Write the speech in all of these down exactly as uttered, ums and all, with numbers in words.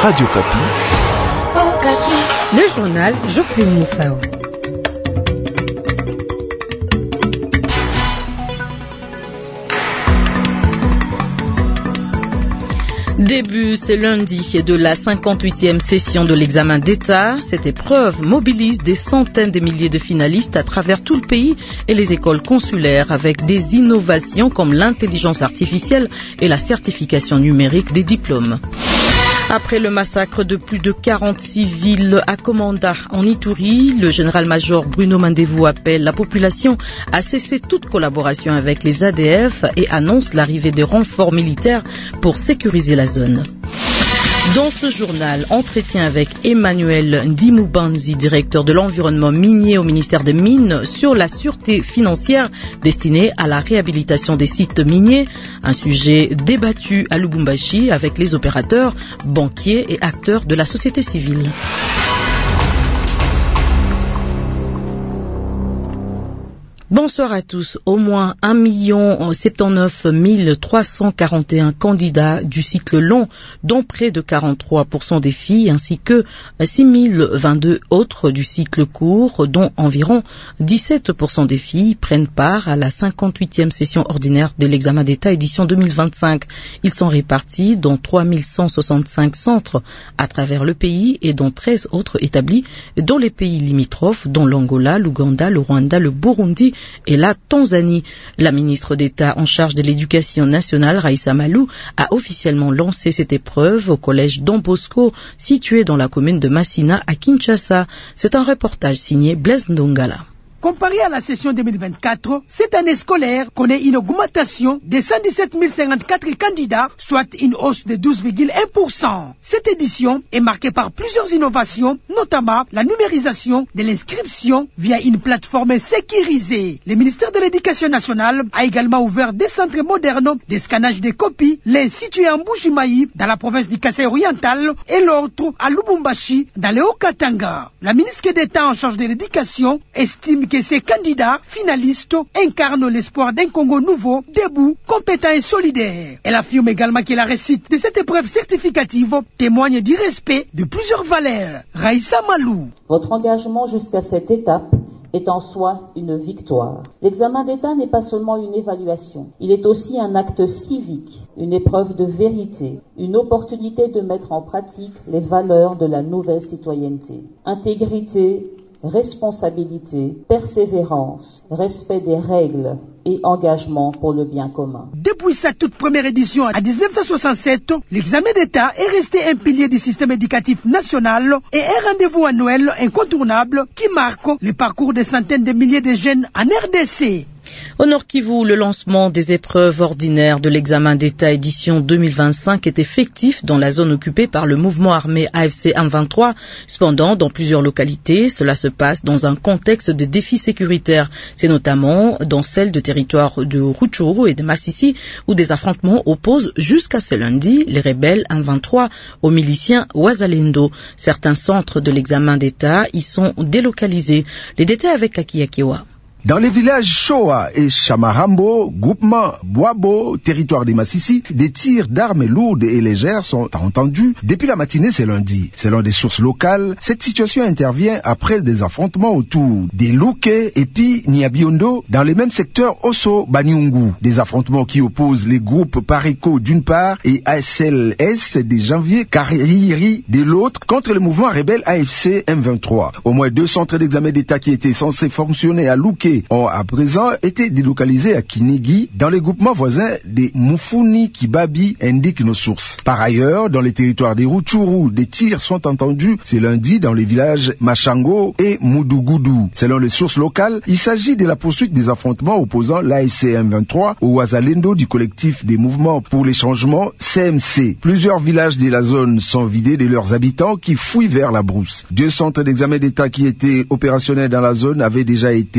Radio Kapi. Le journal Jocelyne Moussao. Début ce lundi de la cinquante-huitième session de l'examen d'État. Cette épreuve mobilise des centaines de milliers de finalistes à travers tout le pays et les écoles consulaires avec des innovations comme l'intelligence artificielle et la certification numérique des diplômes. Après le massacre de plus de quarante civils à Komanda, en Ituri, le général-major Bruno Mandevou appelle la population à cesser toute collaboration avec les A D F et annonce l'arrivée de renforts militaires pour sécuriser la zone. Dans ce journal, entretien avec Emmanuel Ndimoubanzi, directeur de l'environnement minier au ministère des Mines, sur la sûreté financière destinée à la réhabilitation des sites miniers, un sujet débattu à Lubumbashi avec les opérateurs, banquiers et acteurs de la société civile. Bonsoir à tous. Au moins un million soixante-dix-neuf mille trois cent quarante et un candidats du cycle long, dont près de quarante-trois pour cent des filles, ainsi que six mille vingt-deux autres du cycle court, dont environ dix-sept pour cent des filles prennent part à la cinquante-huitième session ordinaire de l'examen d'État édition deux mille vingt-cinq. Ils sont répartis dans trois mille cent soixante-cinq centres à travers le pays et dans treize autres établis dans les pays limitrophes, dont l'Angola, l'Ouganda, le Rwanda, le Burundi et la Tanzanie. La ministre d'État en charge de l'éducation nationale, Raissa Malou, a officiellement lancé cette épreuve au collège Don Bosco, situé dans la commune de Massina à Kinshasa. C'est un reportage signé Blaise Ndongala. Comparé à la session deux mille vingt-quatre, cette année scolaire connaît une augmentation de cent dix-sept mille cinquante-quatre candidats, soit une hausse de douze virgule un pour cent. Cette édition est marquée par plusieurs innovations, notamment la numérisation de l'inscription via une plateforme sécurisée. Le ministère de l'Éducation nationale a également ouvert des centres modernes de scannage des copies, l'un situé en Bujimaï, dans la province du Kasaï oriental, et l'autre à Lubumbashi, dans le Haut-Katanga. La ministre d'État en charge de l'éducation estime que ces candidats finalistes incarnent l'espoir d'un Congo nouveau, debout, compétent et solidaire. Elle affirme également que la réussite de cette épreuve certificative témoigne du respect de plusieurs valeurs. Raissa Malou. Votre engagement jusqu'à cette étape est en soi une victoire. L'examen d'État n'est pas seulement une évaluation, il est aussi un acte civique, une épreuve de vérité, une opportunité de mettre en pratique les valeurs de la nouvelle citoyenneté. Intégrité, responsabilité, persévérance, respect des règles et engagement pour le bien commun. Depuis sa toute première édition en dix-neuf cent soixante-sept, l'examen d'État est resté un pilier du système éducatif national et un rendez-vous annuel incontournable qui marque le parcours de centaines de milliers de jeunes en R D C. Au Nord Kivu, le lancement des épreuves ordinaires de l'examen d'État édition deux mille vingt-cinq est effectif dans la zone occupée par le mouvement armé A F C M vingt-trois. Cependant, dans plusieurs localités, cela se passe dans un contexte de défis sécuritaires. C'est notamment dans celle de territoires de Rutshuru et de Masisi où des affrontements opposent jusqu'à ce lundi les rebelles M vingt-trois aux miliciens Wazalendo. Certains centres de l'examen d'État y sont délocalisés. Les détails avec Akiyakiwa. Dans les villages Shoa et Chamarambo, groupement Boabo, territoire des Massissi, des tirs d'armes lourdes et légères sont entendus depuis la matinée ce lundi. Selon des sources locales, cette situation intervient après des affrontements autour des Luke et puis Niabiondo dans les mêmes secteurs Osso Banyungu. Des affrontements qui opposent les groupes Pareco d'une part et A S L S de janvier Kariri de l'autre contre le mouvement rebelle A F C M vingt-trois. Au moins deux centres d'examen d'État qui étaient censés fonctionner à Luke ont à présent été délocalisés à Kinigi dans les groupements voisins des Mufuni Kibabi, indiquent nos sources. Par ailleurs, dans les territoires des Rutshuru, des tirs sont entendus ce lundi dans les villages Machango et Moudougoudu. Selon les sources locales, il s'agit de la poursuite des affrontements opposant l'A F C M vingt-trois au Wazalendo du collectif des mouvements pour les changements C M C. Plusieurs villages de la zone sont vidés de leurs habitants qui fouillent vers la brousse. Deux centres d'examen d'État qui étaient opérationnels dans la zone avaient déjà été délocalisés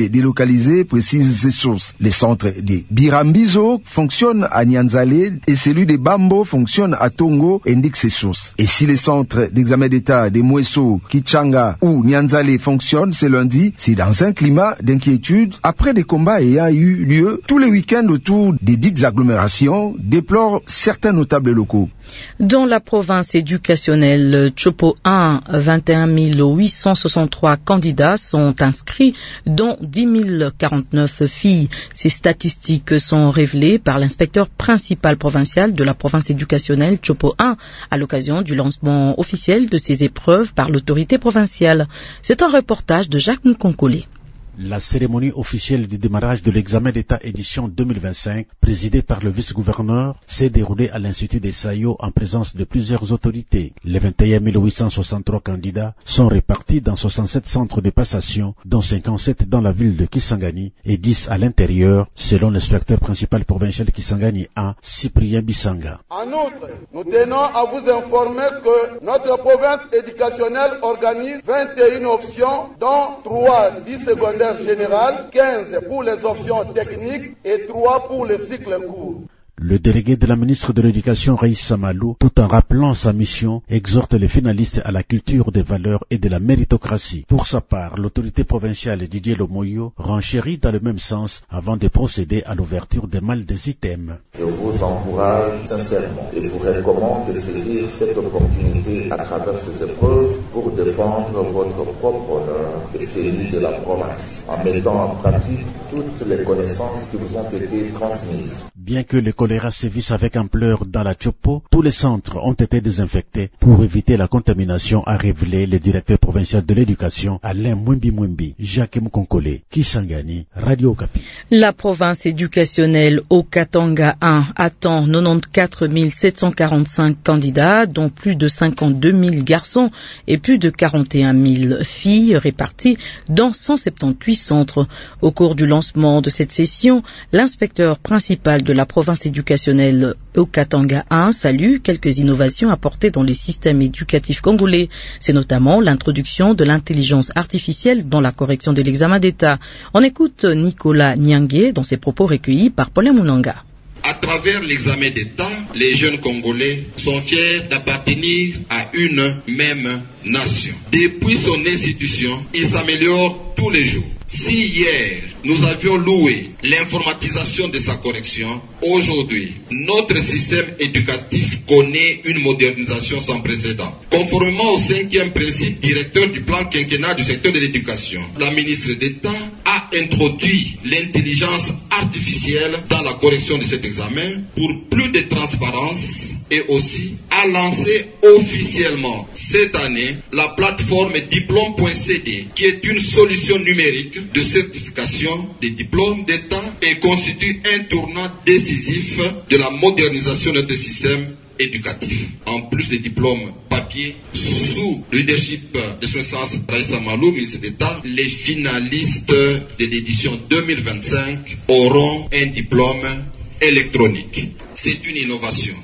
localisés précisent ces sources. Les centres des Birambizo fonctionnent à Nyanzale et celui des Bambo fonctionne à Tongo, indique ces sources. Et si les centres d'examen d'état des Mweso, Kichanga ou Nyanzale fonctionnent ce lundi, c'est dans un climat d'inquiétude après des combats ayant eu lieu tous les week-ends autour des dites agglomérations, déplorent certains notables locaux. Dans la province éducationnelle Chopo un, vingt et un mille huit cent soixante-trois candidats sont inscrits, dont dix mille quarante-neuf filles. Ces statistiques sont révélées par l'inspecteur principal provincial de la province éducationnelle Chopo un à l'occasion du lancement officiel de ces épreuves par l'autorité provinciale. C'est un reportage de Jacques Nkonkole. La cérémonie officielle du démarrage de l'examen d'État édition deux mille vingt-cinq, présidée par le vice-gouverneur, s'est déroulée à l'Institut des Sayo en présence de plusieurs autorités. Les vingt et un mille huit cent soixante-trois candidats sont répartis dans soixante-sept centres de passation, dont cinquante-sept dans la ville de Kisangani et dix à l'intérieur, selon l'inspecteur principal provincial Kisangani un, Cyprien Bissanga. En outre, nous tenons à vous informer que notre province éducationnelle organise vingt et une options, dont trois dix secondaires général, quinze pour les options techniques et trois pour le cycle court. Le délégué de la ministre de l'Éducation, Raïssa Malou, tout en rappelant sa mission, exhorte les finalistes à la culture des valeurs et de la méritocratie. Pour sa part, l'autorité provinciale Didier Lomoyo renchérit dans le même sens avant de procéder à l'ouverture des malles des items. Je vous encourage sincèrement et vous recommande de saisir cette opportunité à travers ces épreuves pour défendre votre propre honneur et celui de la province, en mettant en pratique toutes les connaissances qui vous ont été transmises. Bien que le choléra sévisse avec ampleur dans la Chopo, tous les centres ont été désinfectés pour éviter la contamination, a révélé le directeur provincial de l'éducation, Alain Mwimbi Mwimbi. Jacques Mkonkole, Kisangani, Radio Okapi. La province éducationnelle au Katanga un attend quatre-vingt-quatorze mille sept cent quarante-cinq candidats, dont plus de cinquante-deux mille garçons et plus de quarante et un mille filles répartis dans cent soixante-dix-huit centres. Au cours du lancement de cette session, l'inspecteur principal de la province éducationnelle au Katanga un salue quelques innovations apportées dans les systèmes éducatifs congolais. C'est notamment l'introduction de l'intelligence artificielle dans la correction de l'examen d'État. On écoute Nicolas Nyangé dans ses propos recueillis par Paulin Mounanga. À travers l'examen d'État, les jeunes Congolais sont fiers d'appartenir à une même nation. Depuis son institution, il s'améliore tous les jours. Si hier, nous avions loué l'informatisation de sa correction, aujourd'hui, notre système éducatif connaît une modernisation sans précédent. Conformément au cinquième principe directeur du plan quinquennal du secteur de l'éducation, la ministre d'État a introduit l'intelligence artificielle dans la correction de cet examen pour plus de transparence et aussi a lancé officiellement cette année la plateforme diplôme point c d qui est une solution numérique de certification des diplômes d'État et constitue un tournant décisif de la modernisation de notre système éducatif. En plus des diplômes papier, sous le leadership de son Excellence Raïssa Malou, ministre d'État, les finalistes de l'édition deux mille vingt-cinq auront un diplôme électronique. C'est une innovation.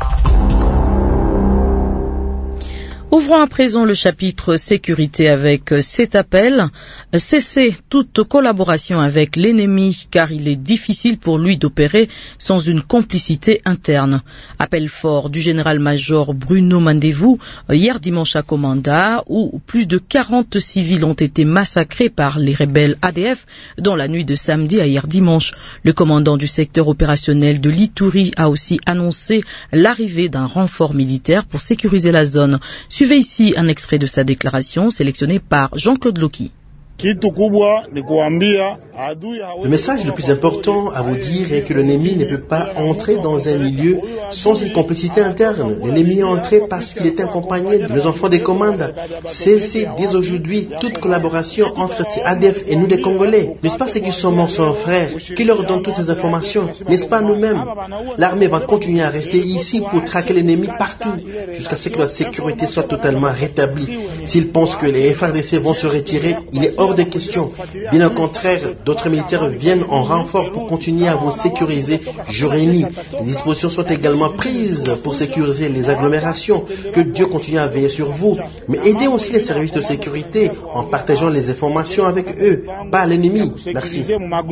Ouvrons à présent le chapitre sécurité avec cet appel. Cessez toute collaboration avec l'ennemi car il est difficile pour lui d'opérer sans une complicité interne. Appel fort du général-major Bruno Mandevou hier dimanche à Komanda où plus de quarante civils ont été massacrés par les rebelles A D F dans la nuit de samedi à hier dimanche. Le commandant du secteur opérationnel de l'Ituri a aussi annoncé l'arrivée d'un renfort militaire pour sécuriser la zone. Suivez ici un extrait de sa déclaration sélectionné par Jean-Claude Loki. Le message le plus important à vous dire est que l'ennemi ne peut pas entrer dans un milieu sans une complicité interne. L'ennemi est entré parce qu'il est accompagné de nos enfants des commandes. Cessez dès aujourd'hui toute collaboration entre A D F et nous les Congolais. N'est-ce pas ceux qui sont morts sont frères? Qui leur donne toutes ces informations? N'est-ce pas nous-mêmes? L'armée va continuer à rester ici pour traquer l'ennemi partout jusqu'à ce que la sécurité soit totalement rétablie. S'ils pensent que les F R D C vont se retirer, il est hors hors de question. Bien au contraire, d'autres militaires viennent en renfort pour continuer à vous sécuriser jour et nuit. Les dispositions sont également prises pour sécuriser les agglomérations. Que Dieu continue à veiller sur vous. Mais aidez aussi les services de sécurité en partageant les informations avec eux, pas l'ennemi. Merci.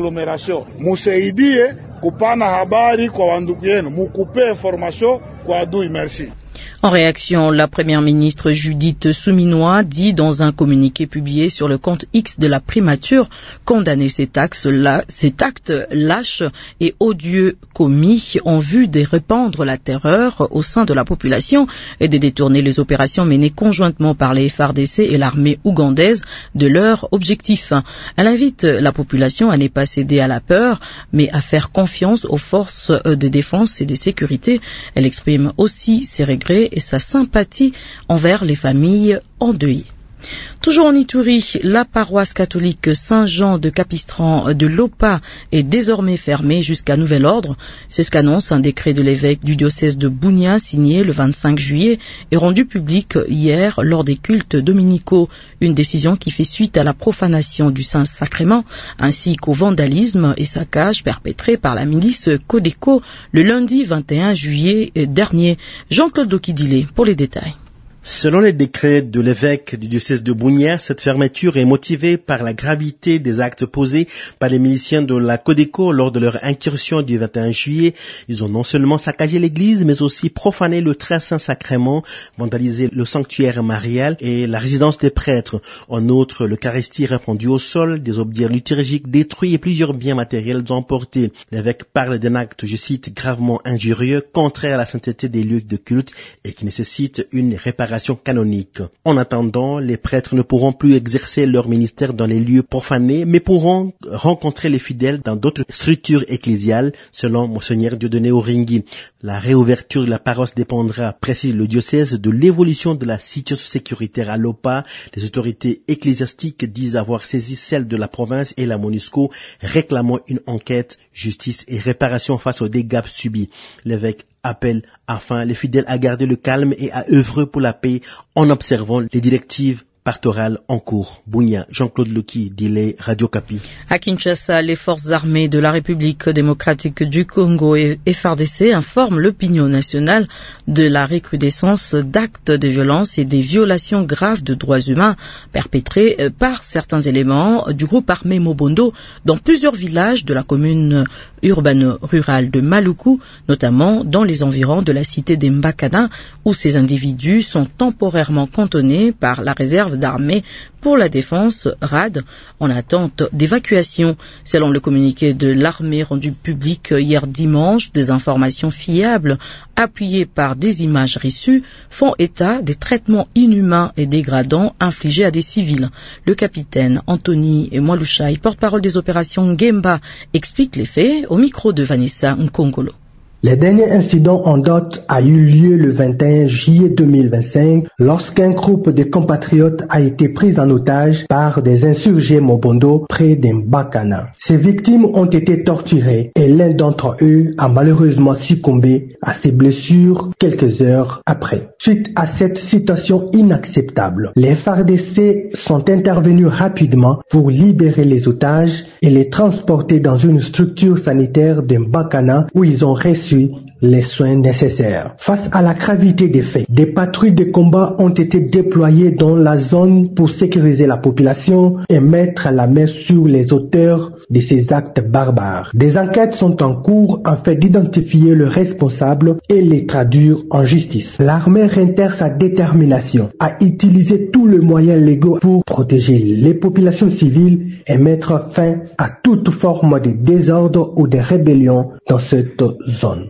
En réaction, la première ministre Judith Souminois dit dans un communiqué publié sur le compte X de la primature condamner cet acte, là, cet acte lâche et odieux commis en vue de répandre la terreur au sein de la population et de détourner les opérations menées conjointement par les F A R D C et l'armée ougandaise de leur objectif. Elle invite la population à ne pas céder à la peur, mais à faire confiance aux forces de défense et de sécurité. Elle exprime aussi ses regrets et sa sympathie envers les familles endeuillées. Toujours en Ituri, la paroisse catholique Saint-Jean de Capistran de Lopa est désormais fermée jusqu'à nouvel ordre. C'est ce qu'annonce un décret de l'évêque du diocèse de Bunia signé le vingt-cinq juillet et rendu public hier lors des cultes dominicaux. Une décision qui fait suite à la profanation du Saint-Sacrement ainsi qu'au vandalisme et saccage perpétrés par la milice Codeco le lundi vingt et un juillet dernier. Jean-Claude Dokidile pour les détails. Selon les décrets de l'évêque du diocèse de Bunia, cette fermeture est motivée par la gravité des actes posés par les miliciens de la Codeco lors de leur incursion du vingt et un juillet. Ils ont non seulement saccagé l'église, mais aussi profané le très saint sacrement, vandalisé le sanctuaire marial et la résidence des prêtres. En outre, l'Eucharistie répandue au sol, des objets liturgiques détruits et plusieurs biens matériels emportés. L'évêque parle d'un acte, je cite, gravement injurieux, contraire à la sainteté des lieux de culte et qui nécessite une réparation canonique. En attendant, les prêtres ne pourront plus exercer leur ministère dans les lieux profanés, mais pourront rencontrer les fidèles dans d'autres structures ecclésiales, selon Monseigneur Dieudonné Oringui. La réouverture de la paroisse dépendra, précise le diocèse, de l'évolution de la situation sécuritaire à Lopa. Les autorités ecclésiastiques disent avoir saisi celle de la province et la MONUSCO, réclamant une enquête, justice et réparation face aux dégâts subis. L'évêque appelle afin les fidèles à garder le calme et à œuvrer pour la paix en observant les directives pastorale en cours. Bunia, Jean-Claude Loki, Dile, Radio Kapi. À Kinshasa, les forces armées de la République démocratique du Congo et F A R D C informent l'opinion nationale de la recrudescence d'actes de violence et des violations graves de droits humains perpétrés par certains éléments du groupe armé Mobondo dans plusieurs villages de la commune urbano-rurale de Maluku, notamment dans les environs de la cité d'Embakana, où ces individus sont temporairement cantonnés par la réserve d'armée pour la défense R A D en attente d'évacuation. Selon le communiqué de l'armée rendu public hier dimanche, des informations fiables appuyées par des images reçues font état des traitements inhumains et dégradants infligés à des civils. Le capitaine Anthony Mwalushai, porte-parole des opérations Gemba, explique les faits au micro de Vanessa Nkongolo. Le dernier incident en date a eu lieu le vingt et un juillet deux mille vingt-cinq lorsqu'un groupe de compatriotes a été pris en otage par des insurgés Mobondo près d'Embakana. Ces victimes ont été torturées et l'un d'entre eux a malheureusement succombé à ses blessures quelques heures après. Suite à cette situation inacceptable, les F A R D C sont intervenus rapidement pour libérer les otages et les transporter dans une structure sanitaire d'Embakana où ils ont reçu les soins nécessaires. Face à la gravité des faits, des patrouilles de combat ont été déployées dans la zone pour sécuriser la population et mettre la main sur les auteurs de ces actes barbares. Des enquêtes sont en cours afin d'identifier le responsable et les traduire en justice. L'armée réitère sa détermination à utiliser tous les moyens légaux pour protéger les populations civiles et mettre fin à toute forme de désordre ou de rébellion dans cette zone.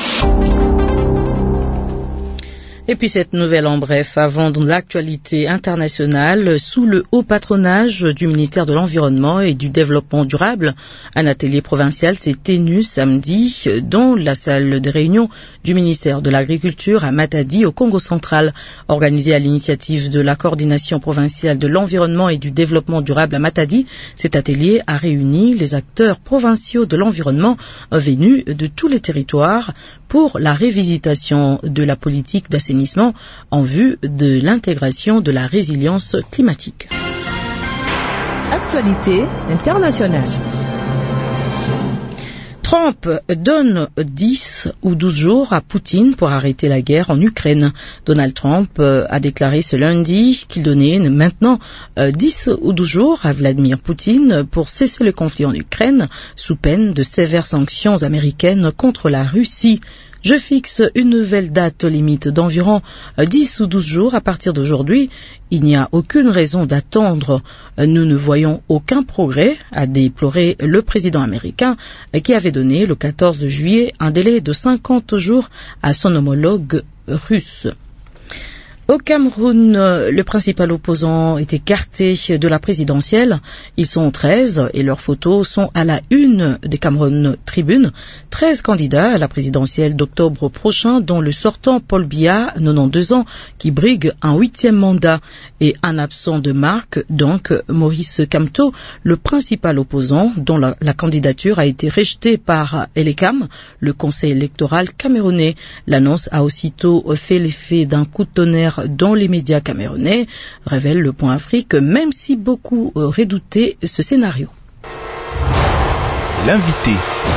Et puis cette nouvelle en bref, avant l'actualité internationale, sous le haut patronage du ministère de l'Environnement et du Développement durable, un atelier provincial s'est tenu samedi dans la salle de réunion du ministère de l'Agriculture à Matadi, au Congo central. Organisé à l'initiative de la coordination provinciale de l'environnement et du développement durable à Matadi, cet atelier a réuni les acteurs provinciaux de l'environnement venus de tous les territoires pour la révisitation de la politique d'assainissement en vue de l'intégration de la résilience climatique. Actualité internationale. Trump donne dix ou douze jours à Poutine pour arrêter la guerre en Ukraine. Donald Trump a déclaré ce lundi qu'il donnait maintenant dix ou douze jours à Vladimir Poutine pour cesser le conflit en Ukraine sous peine de sévères sanctions américaines contre la Russie. Je fixe une nouvelle date limite d'environ dix ou douze jours à partir d'aujourd'hui. Il n'y a aucune raison d'attendre. Nous ne voyons aucun progrès, a déploré le président américain qui avait donné le quatorze juillet un délai de cinquante jours à son homologue russe. Au Cameroun, le principal opposant est écarté de la présidentielle. Ils sont treize et leurs photos sont à la une des Cameroun Tribune. treize candidats à la présidentielle d'octobre prochain, dont le sortant Paul Biya, quatre-vingt-douze ans, qui brigue un huitième mandat, et un absent de marque, donc Maurice Kamto, le principal opposant, dont la, la candidature a été rejetée par Elecam, le conseil électoral camerounais. L'annonce a aussitôt fait l'effet d'un coup de tonnerre dans les médias camerounais, révèle le Point Afrique, même si beaucoup redoutaient ce scénario. L'invité.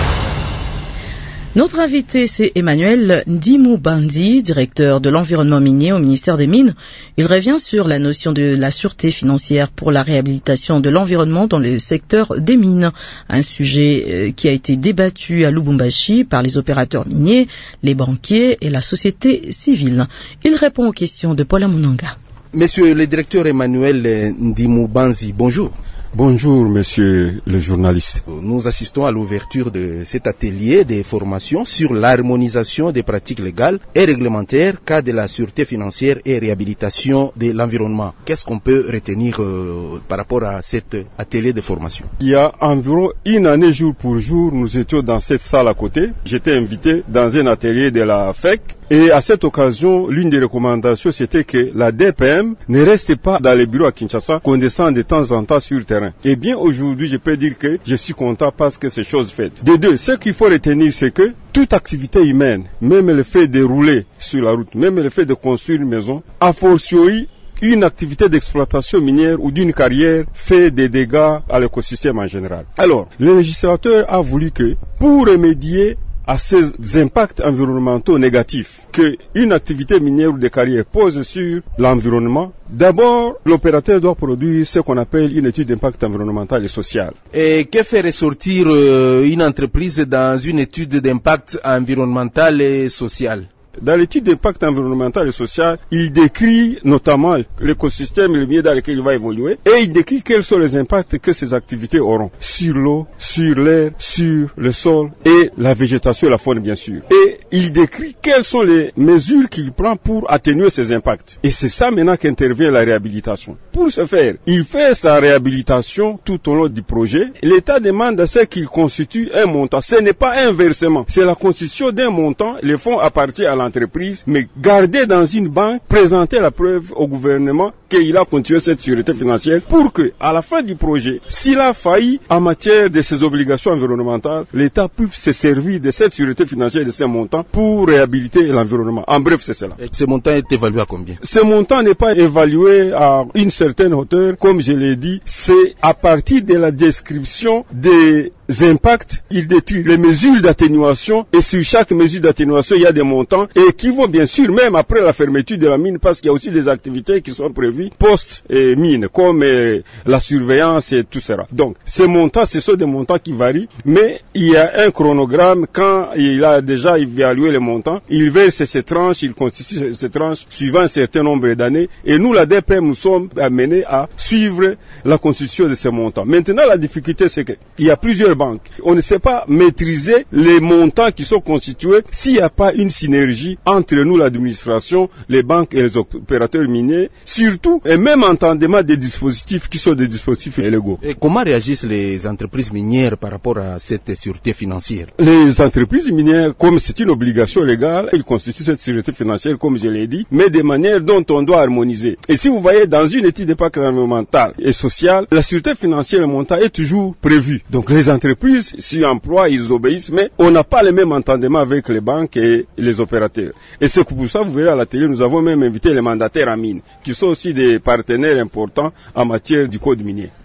Notre invité, c'est Emmanuel Ndimou Bandi, directeur de l'environnement minier au ministère des Mines. Il revient sur la notion de la sûreté financière pour la réhabilitation de l'environnement dans le secteur des mines, un sujet qui a été débattu à Lubumbashi par les opérateurs miniers, les banquiers et la société civile. Il répond aux questions de Paul Amunanga. Monsieur le directeur Emmanuel Ndimou Bandi, bonjour. Bonjour, monsieur le journaliste. Nous assistons à l'ouverture de cet atelier de formation sur l'harmonisation des pratiques légales et réglementaires cas de la sûreté financière et réhabilitation de l'environnement. Qu'est-ce qu'on peut retenir euh, par rapport à cet atelier de formation? Il y a environ une année, jour pour jour, nous étions dans cette salle à côté. J'étais invité dans un atelier de la F E C. Et à cette occasion, l'une des recommandations, c'était que la D P M ne reste pas dans les bureaux à Kinshasa, qu'on descende de temps en temps sur le terrain. Eh bien, aujourd'hui, je peux dire que je suis content parce que c'est chose faite. De deux, ce qu'il faut retenir, c'est que toute activité humaine, même le fait de rouler sur la route, même le fait de construire une maison, a fortiori, une activité d'exploitation minière ou d'une carrière fait des dégâts à l'écosystème en général. Alors, le législateur a voulu que, pour remédier à ces impacts environnementaux négatifs qu'une activité minière ou de carrière pose sur l'environnement, d'abord, l'opérateur doit produire ce qu'on appelle une étude d'impact environnemental et social. Et que fait ressortir euh, une entreprise dans une étude d'impact environnemental et social? Dans l'étude d'impact environnemental et social, il décrit notamment l'écosystème et le milieu dans lequel il va évoluer et il décrit quels sont les impacts que ces activités auront sur l'eau, sur l'air, sur le sol et la végétation et la faune bien sûr. Et il décrit quelles sont les mesures qu'il prend pour atténuer ces impacts. Et c'est ça maintenant qu'intervient la réhabilitation. Pour ce faire, il fait sa réhabilitation tout au long du projet. L'État demande à ce qu'il constitue un montant. Ce n'est pas un versement, c'est la constitution d'un montant. Les fonds appartiennent à l'entreprise, mais garder dans une banque, présenter la preuve au gouvernement qu'il a continué cette sûreté financière pour que, à la fin du projet, s'il a failli en matière de ses obligations environnementales, l'État puisse se servir de cette sûreté financière et de ces montants pour réhabiliter l'environnement. En bref, c'est cela. Et ce montant est évalué à combien? Ce montant n'est pas évalué à une certaine hauteur, comme je l'ai dit, c'est à partir de la description des impacts, il décrit les mesures d'atténuation et sur chaque mesure d'atténuation, il y a des montants et qui vont bien sûr, même après la fermeture de la mine, parce qu'il y a aussi des activités qui sont prévues post-mine, comme euh, la surveillance et tout cela. Donc, ces montants, ce sont des montants qui varient, mais il y a un chronogramme quand il a déjà évalué les montants, il verse ces tranches, il constitue ces tranches suivant un certain nombre d'années et nous, la D P M, nous sommes amenés à suivre la constitution de ces montants. Maintenant, la difficulté, c'est qu'il y a plusieurs banques. On ne sait pas maîtriser les montants qui sont constitués s'il n'y a pas une synergie entre nous, l'administration, les banques et les opérateurs miniers, surtout et même entendement des dispositifs qui sont des dispositifs illégaux. Et comment réagissent les entreprises minières par rapport à cette sûreté financière? Les entreprises minières, comme c'est une obligation légale, elles constituent cette sûreté financière, comme je l'ai dit, mais de manière dont on doit harmoniser. Et si vous voyez dans une étude d'impact environnemental et social, la sûreté financière, le montant est toujours prévu. Donc les entreprises s'y emploient, ils obéissent, mais on n'a pas le même entendement avec les banques et les opérateurs. Et c'est pour ça, vous verrez à la télé, nous avons même invité les mandataires en mine, qui sont aussi des partenaires importants en matière du code minier.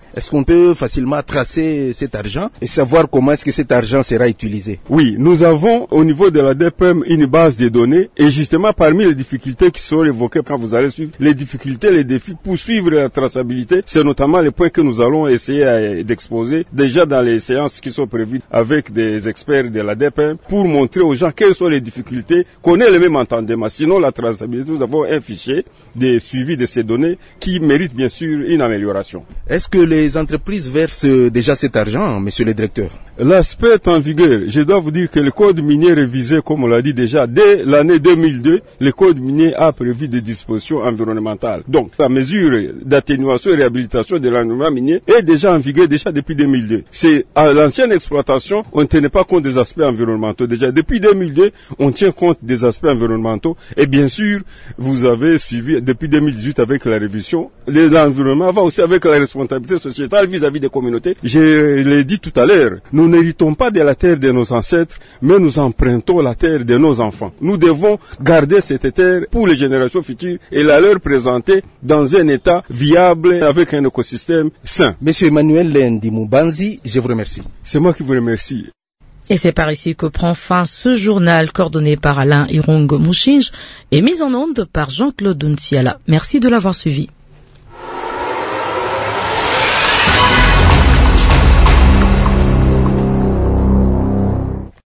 Est-ce qu'on peut facilement tracer cet argent et savoir comment est-ce que cet argent sera utilisé? Oui, nous avons au niveau de la D P M une base de données et justement parmi les difficultés qui sont évoquées quand vous allez suivre, les difficultés, les défis pour suivre la traçabilité, c'est notamment les points que nous allons essayer d'exposer déjà dans les séances qui sont prévues avec des experts de la D P M pour montrer aux gens quelles sont les difficultés, qu'on ait le même entendement. Sinon, la traçabilité, nous avons un fichier de suivi de ces données qui mérite bien sûr une amélioration. Est-ce que les entreprises versent déjà cet argent, monsieur le directeur? L'aspect est en vigueur. Je dois vous dire que le code minier révisé, comme on l'a dit déjà, dès l'année deux mille deux, le code minier a prévu des dispositions environnementales. Donc, la mesure d'atténuation et réhabilitation de l'environnement minier est déjà en vigueur déjà depuis deux mille deux. C'est à l'ancienne exploitation, on ne tenait pas compte des aspects environnementaux. Déjà depuis deux mille deux, on tient compte des aspects environnementaux. Et bien sûr, vous avez suivi depuis deux mille dix-huit avec la révision, l'environnement va aussi avec la responsabilité sociétale vis-à-vis des communautés. Je l'ai dit tout à l'heure, nous n'héritons pas de la terre de nos ancêtres, mais nous empruntons la terre de nos enfants. Nous devons garder cette terre pour les générations futures et la leur présenter dans un état viable avec un écosystème sain. Monsieur Emmanuel Lendi Moubanzi, je vous remercie. C'est moi qui vous remercie. Et c'est par ici que prend fin ce journal coordonné par Alain Irung Mouchinge et mis en onde par Jean-Claude Ntiala. Merci de l'avoir suivi.